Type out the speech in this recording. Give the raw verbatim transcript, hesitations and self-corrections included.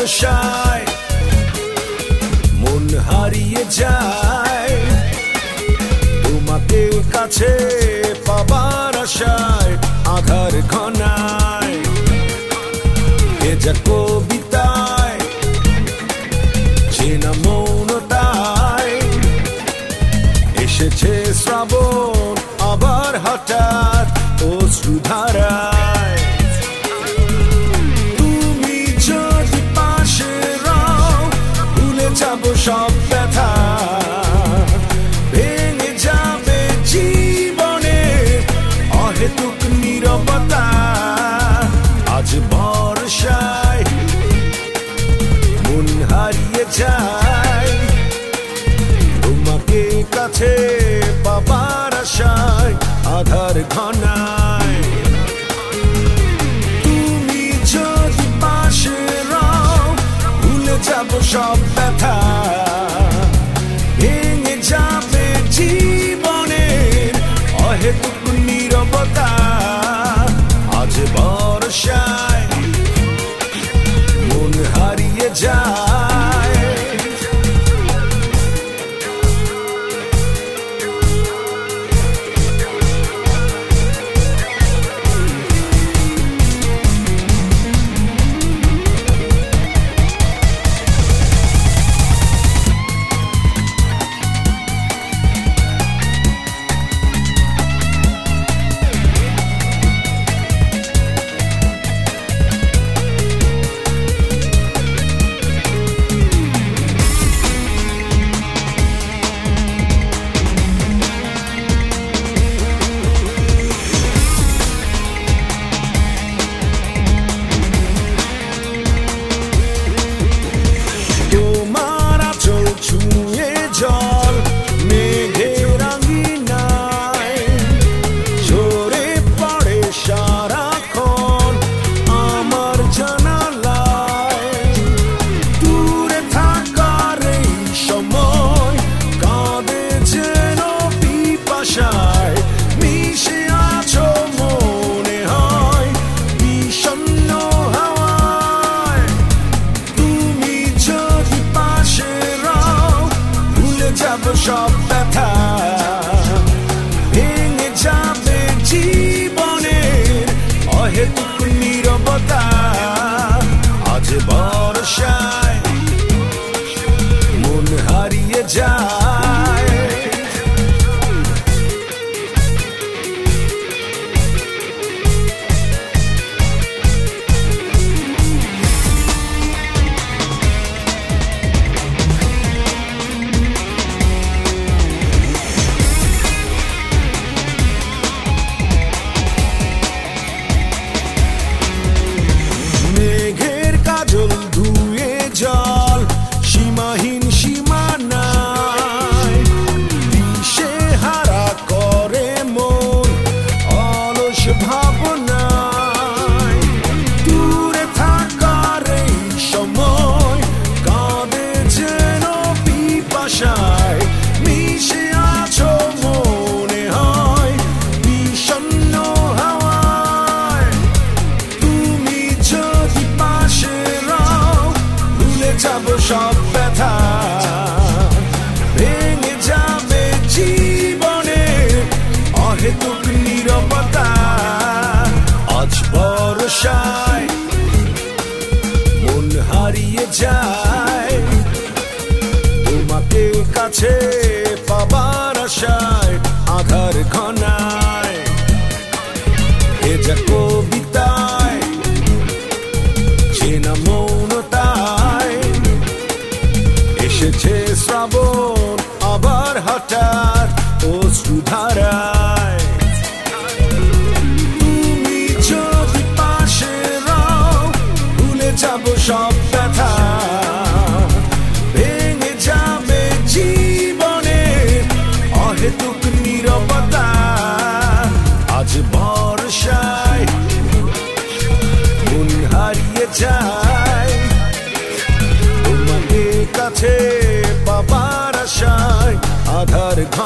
বর্ষায় মন হারিয়ে যায় তোমাকে কাছে পাবার আশায় আধার ঘনায় ভেজা কবিতায় চেনা মৌনতায় এসেছে শ্রাবণ আবার হঠাৎ অশ্রুধারায় তুমি যদি পাশে রাও ভুলে যাব সব ব্যথা ভেঙে যাবে জীবনে অহেতুক নীরবতা আজ বর্ষায় মন হারিয়ে যায় তোমাকে কাছে পাবার আশায় আধার ঘনায় তুমি যদি পাশে রাও ভুলে যাব সব ব্যথা ভেঙে যাবে জীবনের অহেতুক নীরবতা আজ বর্ষায় মন হারিয়ে যায় সব ব্যথা ভেঙে যাবে জীবনের অহেতুক নীরবতা আজ বর্ষায় মন হারিয়ে যায় সব ব্যথা ভেঙে যাবে জীবনের অহেতুক নীরবতা আজ বর্ষায় মন হারিয়ে যায় তোমাকে কাছে পাবার আশায় আধার ঘনায় ভেজা কবিতায় চেনা মৌনতায় এসেছে শ্রাবণ আবার হঠাৎ অশ্রুধারায় তুমি যদি পাশে রাও ভুলে যাব সব ব্যথা ভেঙে যাবে জীবনের অহেতুক নীরবতা আজ বর্ষায় মন হারিয়ে যায় তোমাকে কাছে পাবার আশায় আধার ঘন